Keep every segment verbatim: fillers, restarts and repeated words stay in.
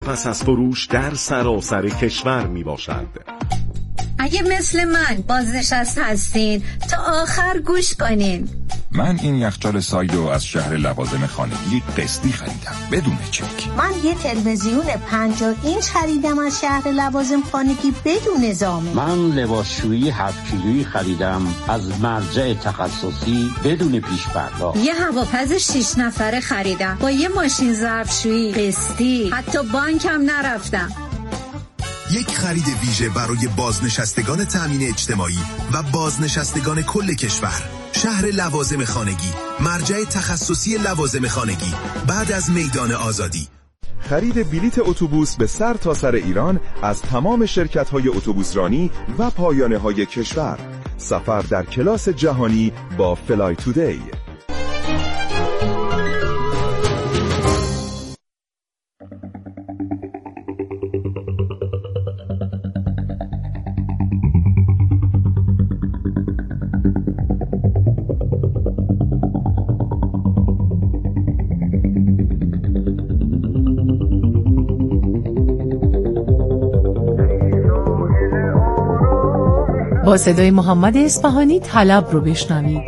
پس از فروش در سراسر کشور می باشد. اگه مثل من بازنشسته هستین تا آخر گوش کنین. من این یخچال سایدو از شهر لوازم خانگی قسطی خریدم بدون چک. من یه تلویزیون پنجاه اینچ خریدم از شهر لوازم خانگی بدون ضامن. من لباسشویی هفت کیلویی خریدم از مرجع تخصصی بدون پیش پرداخت. یه هواپز شش نفره خریدم با یه ماشین ظرفشویی قسطی، حتی بانک هم نرفتم. یک خرید ویژه برای بازنشستگان تامین اجتماعی و بازنشستگان کل کشور. شهر لوازم خانگی، مرجع تخصصی لوازم خانگی، بعد از میدان آزادی. خرید بلیت اتوبوس به سر تا سر ایران از تمام شرکت‌های اتوبوسرانی و پایانه‌های کشور. سفر در کلاس جهانی با فلای تودی. با صدای محمد اصفهانی طلب رو بشنوید.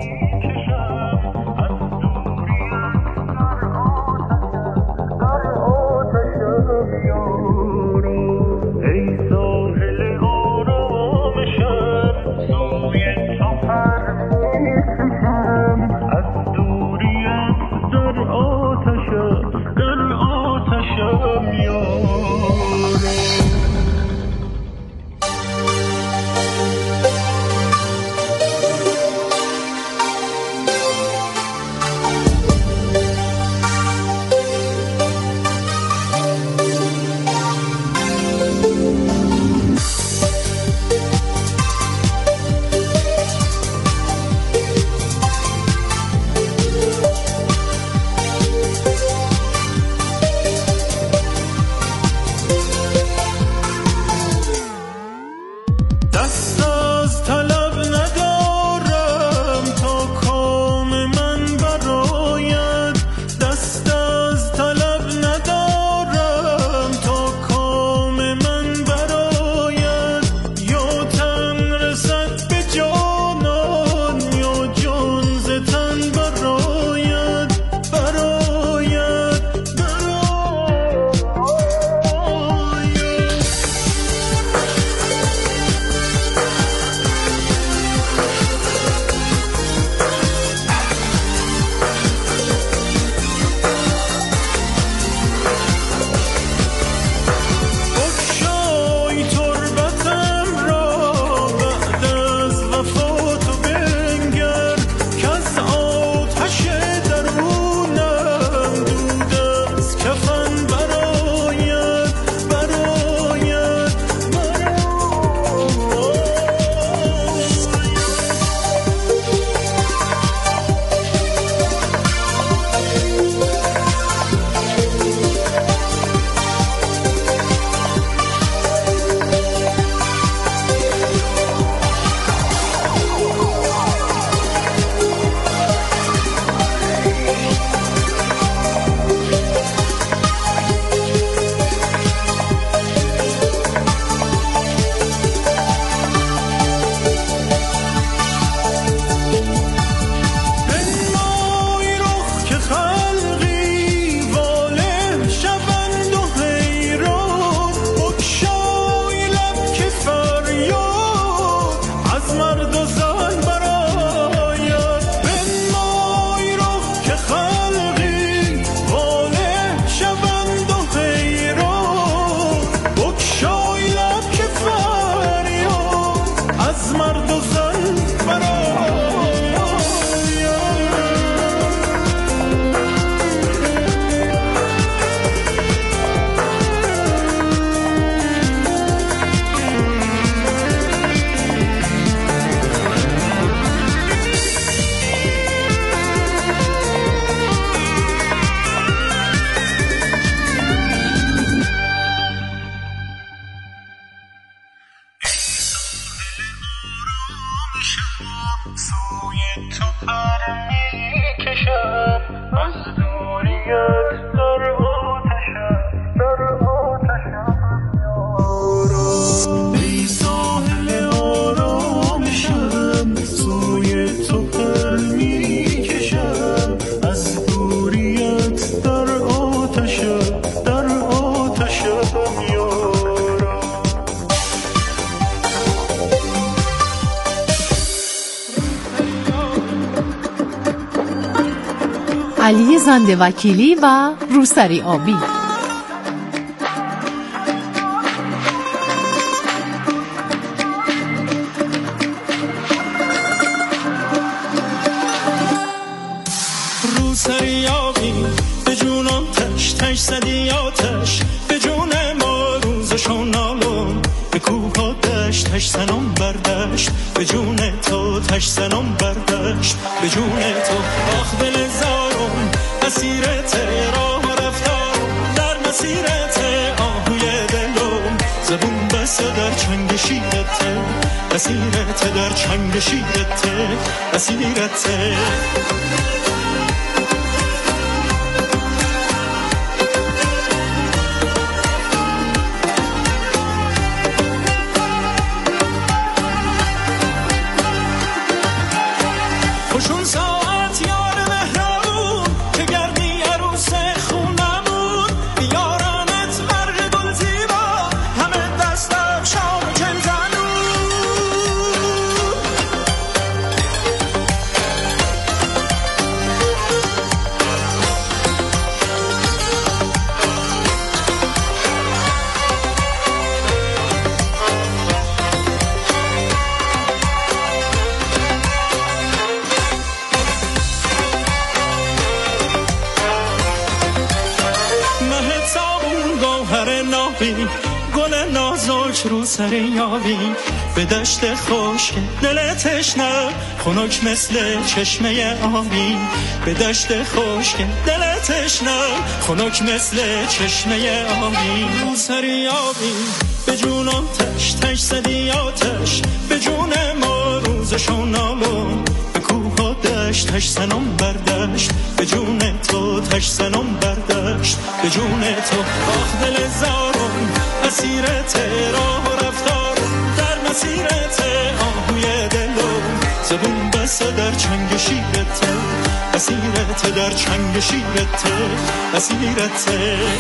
علی زنده وکیلی و روسری آبی. روسری آبی به جونم تش تش زدی آتش، به جون ما روزشون نالم، به کوه ها دشت تش زنم بردشت، به جون تو تش زنم بردشت، به جون تو آخ دل زارم اسیرت راه رفتارم، در مسیرت آهوی دلم، زبون بسته در چنگ شیرت، اسیرت در چنگ شیرت، اسیرت. خوشون ساعت یار مهربون که گردی عروس خونمون، بیارنت مرگ گل زیبا همه دستم شام چل زنون. گل نازک رو سر یابی به دشت خشک دل تشنه، خنک مثل چشمه آبی، به دشت خشک دل تشنه، خنک مثل چشمه آبی. رو سر یابی به جونم تش تش زدی آتش، به جون ما روزشون نالم، به کوه ها دشت تش زنم بردشت، به جون تو تش زنم بردشت، به جون تو آخ دل زارم اسیرت راه رفتار، در مسیرت آهوی دلم، زبون بسته در چنگ شیرت، اسیرت در چنگ شیرت، اسیرت.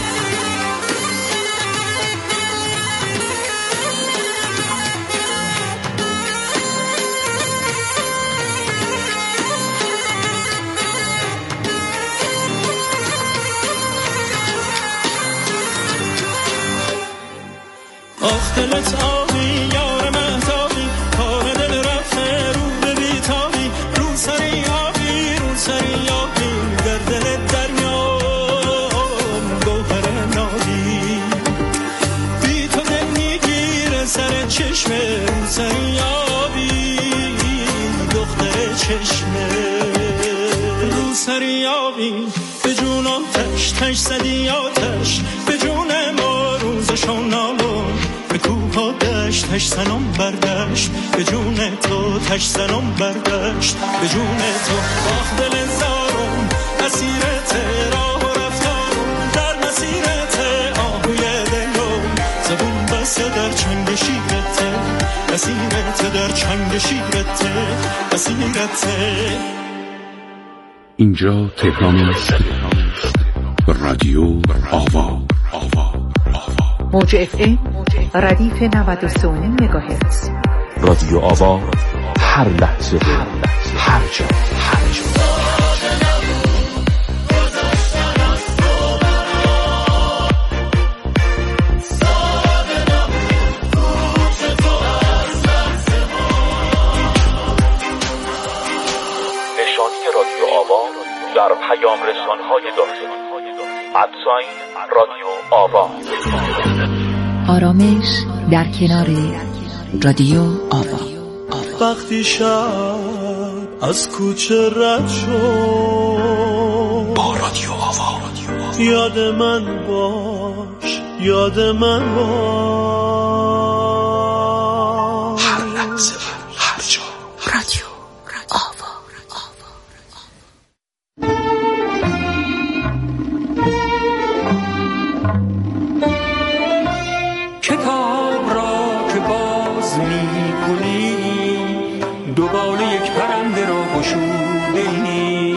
آخ دلت آبی یار مهتابی، کار دل رفته رو به بیتابی، رو سری آبی رو سری آبی، در دل دریام گوهر نابی، بی تو دل میگیره سر چشمه، رو سری آبی دختر چشمه، رو سری آبی به جونم تش تش زدی آتش، به جون ما روزشون نالم، به کوه ها دشت تش زنم بردشت، به جون تو تش زنم بردشت، به جون تو آخ دل زارم اسیرت راه رفتارم، در مسیرت آهوی دلم، زبون بسته در چنگ شیرت، اسیرت در چنگ شیرت، اسیرت. اینجا تهران است. رادیو آوا. موج اف ام ردیف نود و سه و نیم مگاهرتز. رادیو آوا، هر لحظه هر جا هر جا. نشانی رادیو آوا در پیام رسان‌های داخلی ادساین رادیو آوا. آرامش در کنار رادیو آوا. وقتی شب از کوچه رد شد با رادیو آوا، یاد من باش، یاد من باش، هر لحظه هر جا رادیو آوا. کتاب را که باز می کنی، دوباره یک پرنده را گشوده ای.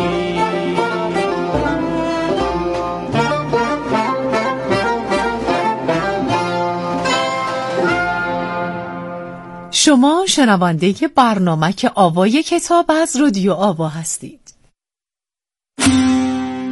شما شنونده برنامه که آوای کتاب از رادیو آوا هستید.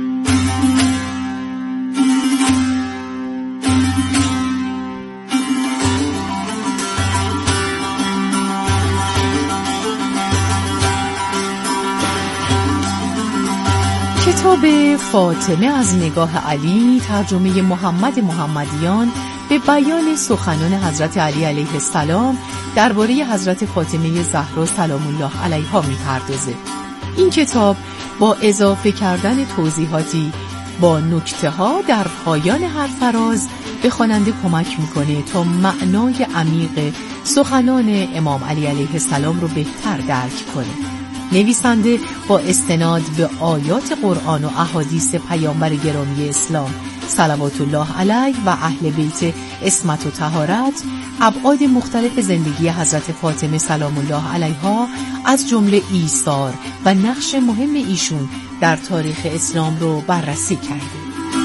کتاب فاطمه از نگاه علی ترجمه محمد محمدیان به بیان سخنان حضرت علی علیه السلام درباره حضرت فاطمه زهرا سلام الله علیها می‌پردازه. این کتاب با اضافه کردن توضیحاتی با نکته‌ها در پایان هر فراز به خواننده کمک می‌کنه تا معنای عمیق سخنان امام علی علیه السلام رو بهتر درک کنه. نویسنده با استناد به آیات قرآن و احادیث پیامبر گرامی اسلام صلوات الله علیه و اهل بیت عصمت و طهارت ابعاد مختلف زندگی حضرت فاطمه سلام الله علیها از جمله ایثار و نقش مهم ایشون در تاریخ اسلام رو بررسی کرده.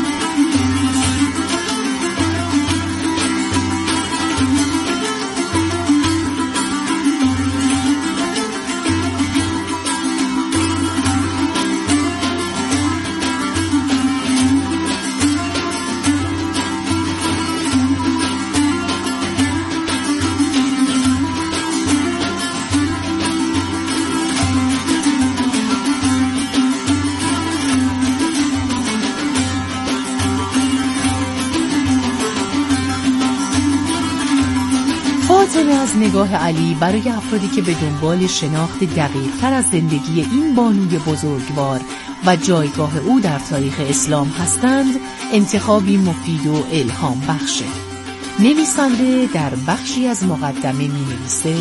فاطمه از نگاه علی برای افرادی که به دنبال شناخت دقیق‌تر از زندگی این بانوی بزرگوار و جایگاه او در تاریخ اسلام هستند انتخابی مفید و الهام بخشه. نویسنده در بخشی از مقدمه می‌نویسه: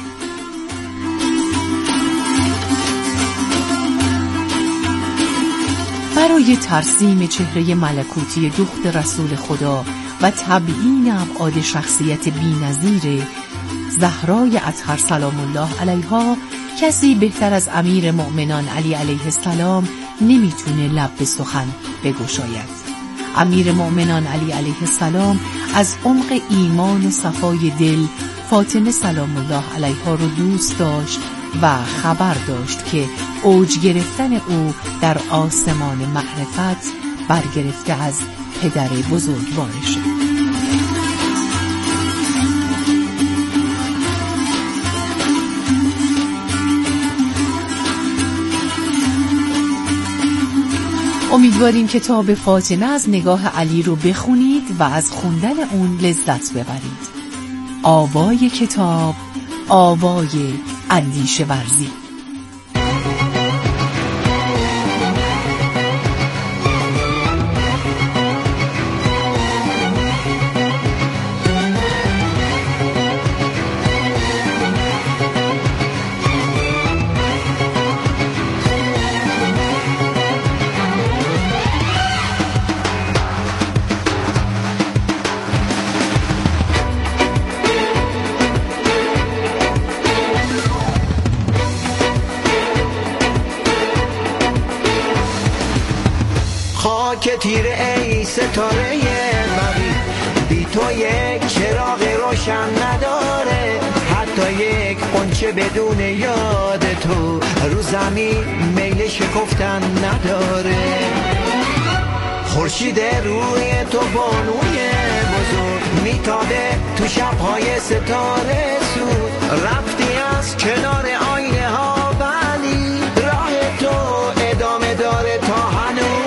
برای ترسیم چهره ملکوتی دختر رسول خدا و تبیین ابعاد شخصیت بی‌نظیر زهرای اطهر سلام الله علیها کسی بهتر از امیر مؤمنان علی علیه السلام نمیتونه لب به سخن بگشاید. امیر مؤمنان علی علیه السلام از عمق ایمان و صفای دل فاطمه سلام الله علیها رو دوست داشت و خبر داشت که اوج گرفتن او در آسمان معرفت برگرفته از پدر بزرگوارشه. امیدواریم کتاب فاطمه از نگاه علی رو بخونید و از خوندن اون لذت ببرید. آوای کتاب، آوای اندیشه ورزی. که تیره ای ستاره مری بی تو یک چراغ روشن نداره، حتی یک قنچه بدون یاد تو رو زمین میل شکفتن نداره. خورشید روی تو بانوی بزرگ میتابه تو شبهای ستاره سود، رفتی از کنار آینه ها ولی راه تو ادامه داره تا هنوز.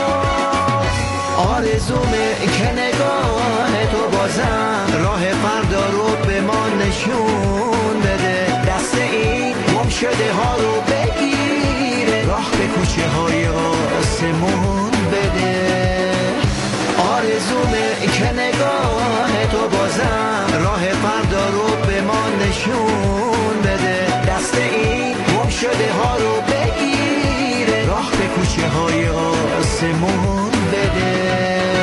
آرزومه که نگاه تو بازم راه فردا رو به ما نشون بده، دست این گم شده ها رو بگیره، راه به کوچه های آسمون بده. آرزومه که نگاه تو بازم راه فردا رو به ما نشون بده، دست این گم شده ها رو بگیره، راه به کوچه های آسمون بده.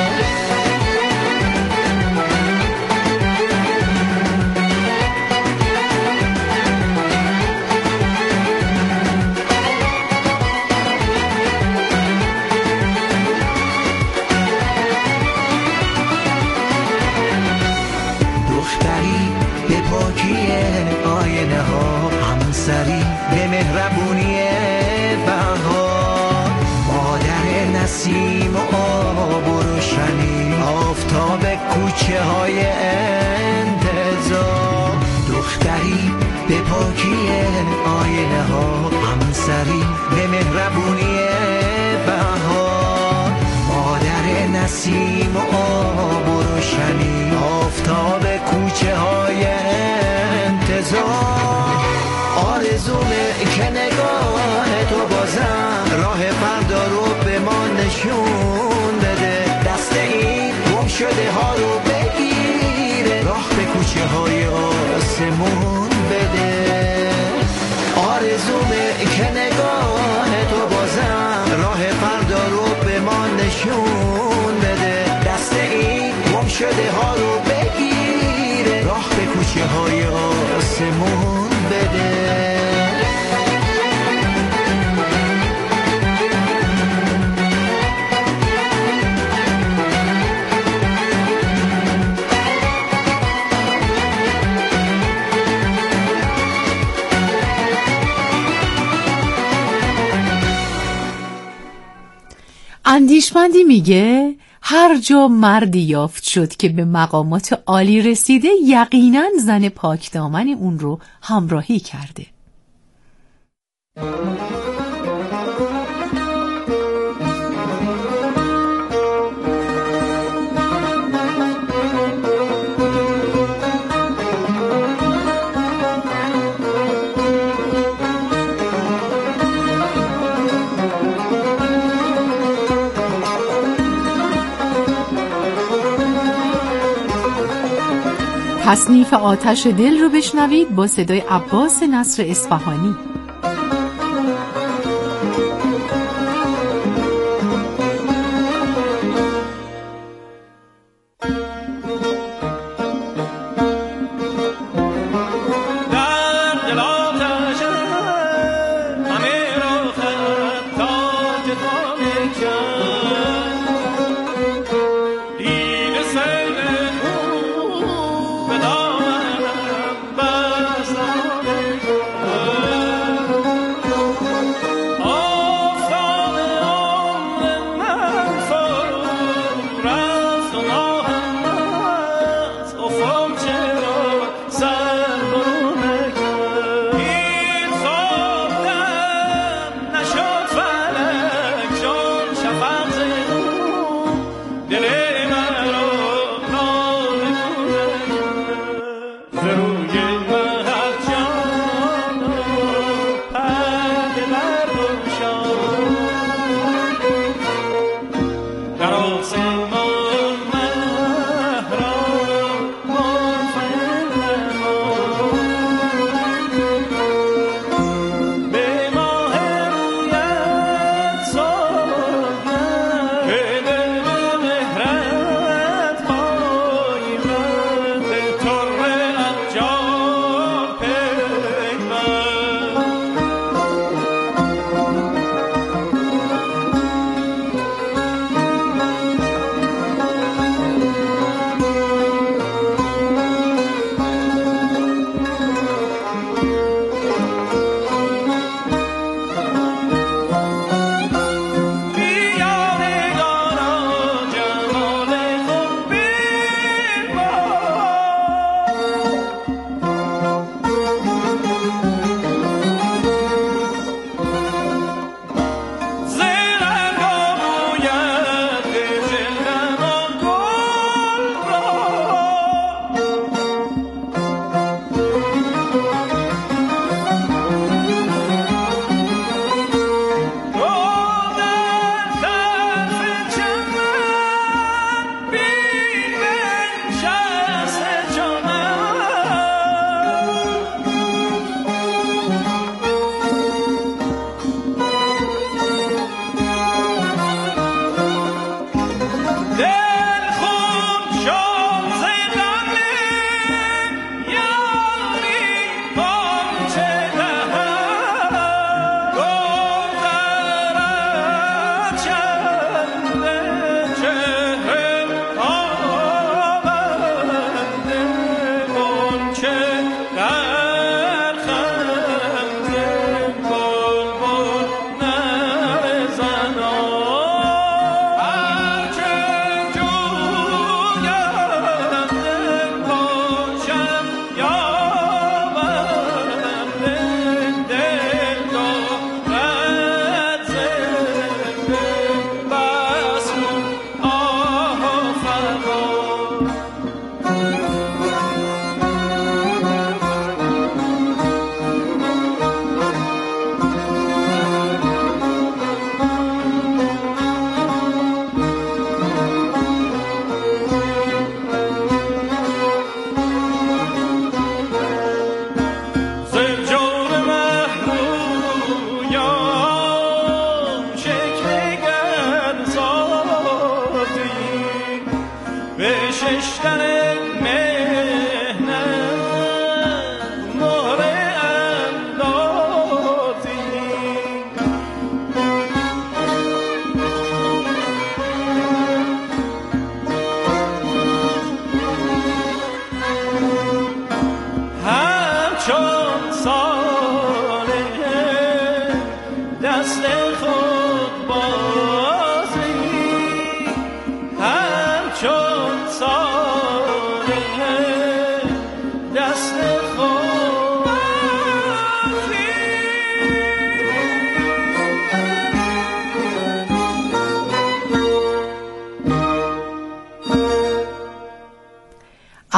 دختری به پاکی آینه ها، همسری به مهربونی بهار، مادر نسیم و آب و روشنی، آفتاب کوچه های انتظار. دختری به پاکی آینه ها، همسری به مهربونی بهار، نسیم و آب و روشنی آفتاب کوچه های انتظار آرزومه که نگاه تو بازم راه فردا رو به ما نشون بده دست این گم شده ها رو بگیره راه به کوچه های آسمون بده آرزومه که نگاه تو بازم راه فردا رو به ما نشون بده دست این گم شده ها رو بگیره راه به کوچه های آسمون بده اندیشمندی میگه هر جا مردی یافت شد که به مقامات عالی رسیده یقیناً زن پاکدامن اون رو همراهی کرده. تصنیف آتش دل رو بشنوید با صدای عباس نصر اصفهانی. Oh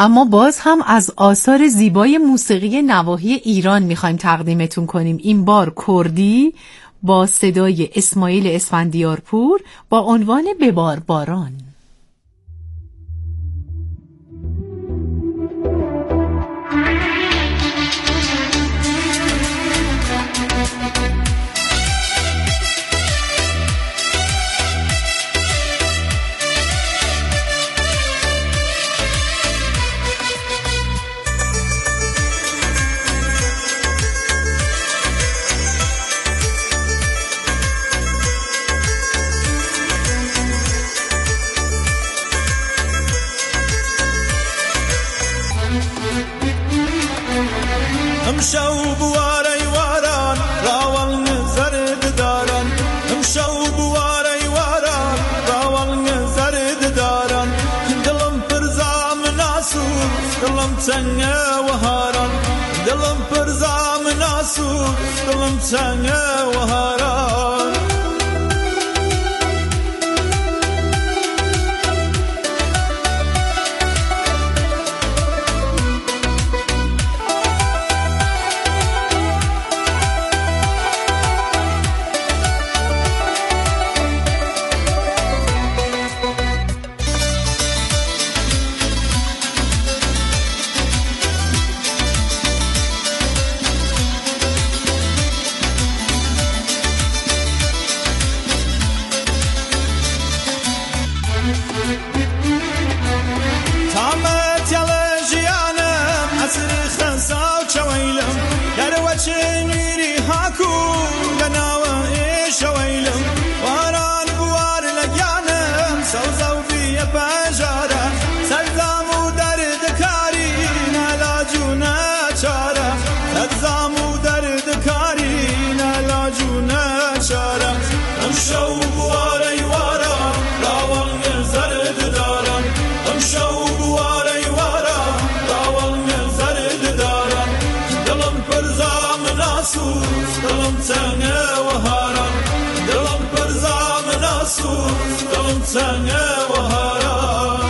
اما باز هم از آثار زیبای موسیقی نواحی ایران میخوایم تقدیمتون کنیم. این بار کردی با صدای اسماعیل اسفندیارپور با عنوان ببار باران. امشو بواری واران راول نزرد داران امشو بواری واران راول نزرد داران دلم پرزام ناسور دلم تنگ وهاران دلم پرزام ناسور دلم تنگ وهاران دلم تنگ وهاران دلم پرزام ناسوس دلم تنگ وهاران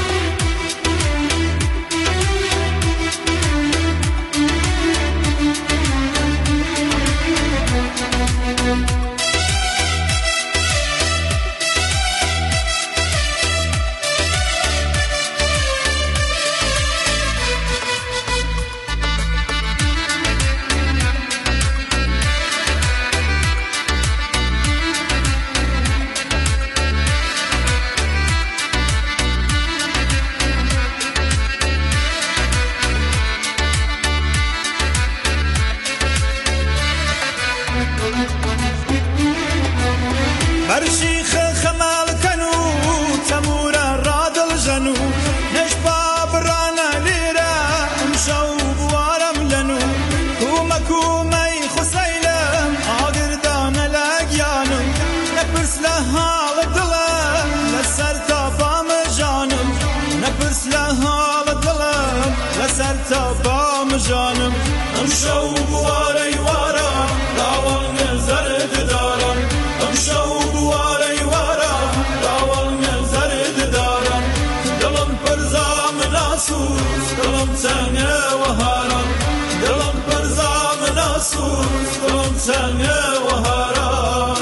برشيخ خمال كنو تمورا رادل جنو نشباب رانا ليرا مشو بوارم لنو كوما كومي خسيلم آقر دانا لاقيانم نبرس لها لدلم لسر تابام جانم نبرس لها لدلم لسر تابام جانم مشو بواري وارا راول نزرد دارم مشو بواري وارا راول نزرد دارم دلم پرزام ناسوس دلم تنگ وهاران دلم پرزام ناسوس دلم تنگ وهاران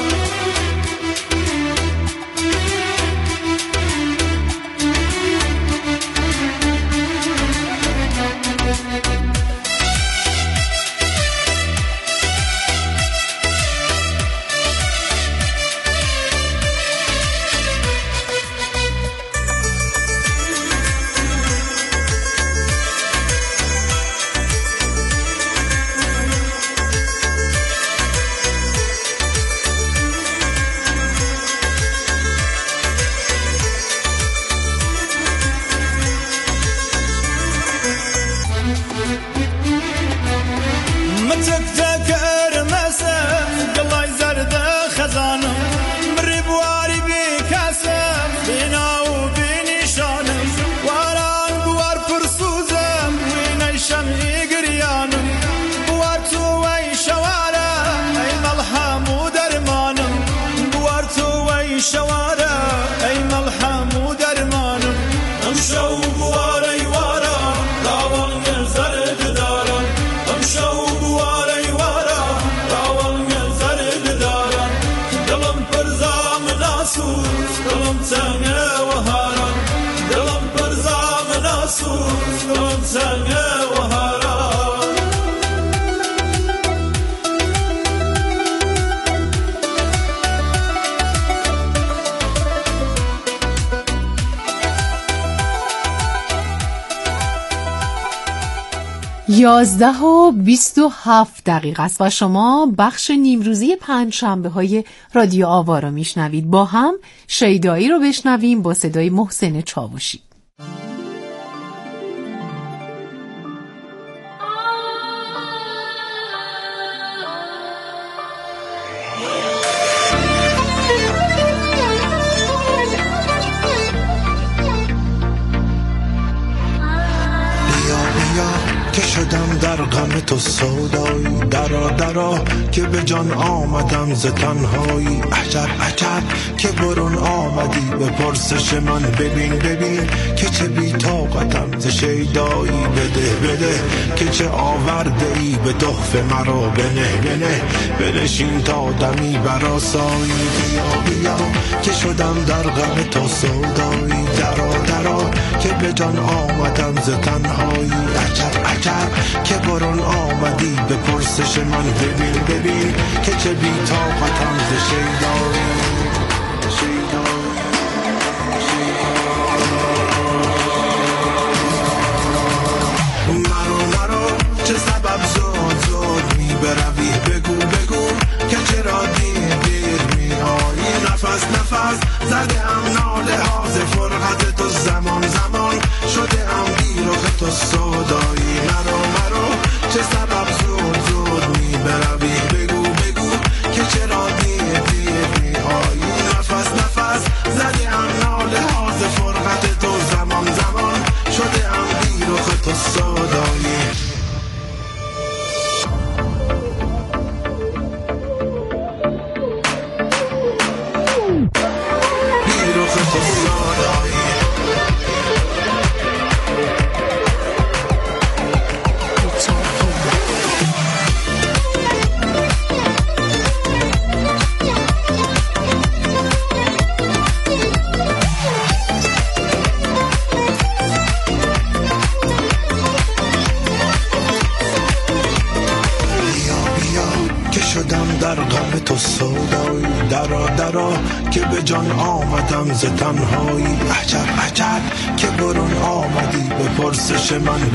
سوزدان زنگه و هرا یازده و بیست و هفت دقیقه است و شما بخش نیمروزی پنج شنبه های رادیو آوا رو میشنوید. با هم شیدایی رو بشنویم با صدای محسن چاوشی. که شدم در غم تو سودایی، درا درا که به جان آمدم ز تنهایی. عجب عجب که برون آمدی به پرسش من، ببین ببین که چه بی طاقتم ز شیدایی. بده بده که چه آورده ای به تحفه مرا، بنه بنه بنشین تا دمی برآسایی. بیا بیا که شدم در غم تو سودایی، درا درا که به جان آمدم ز تنهایی. عجب عجب که برون آمدی به پرسش من، ببین ببین که چه بی طاقتم ز شیدایی. مرو مرو چه سبب زود زود می بروی، بگو بگو که چرا دیر دیر می آیی. نفس نفس زده ام ناله ها ز فرقت تو، زمان زمان شده ام بیرخ تو سودایی. مرو مرو چه سبب زود زود می بروی، بگو بگو که چرا دیر دیر می آیی. نفس نفس زده ام ناله ها ز فرقت تو، زمان زمان شده ام بیرخ تو سودایی. بیرخ تو سودایی. در غم تو سودایی، درا درا که به جان آمدم ز تنهایی. عجب عجب که برون آمدی به پرسش من،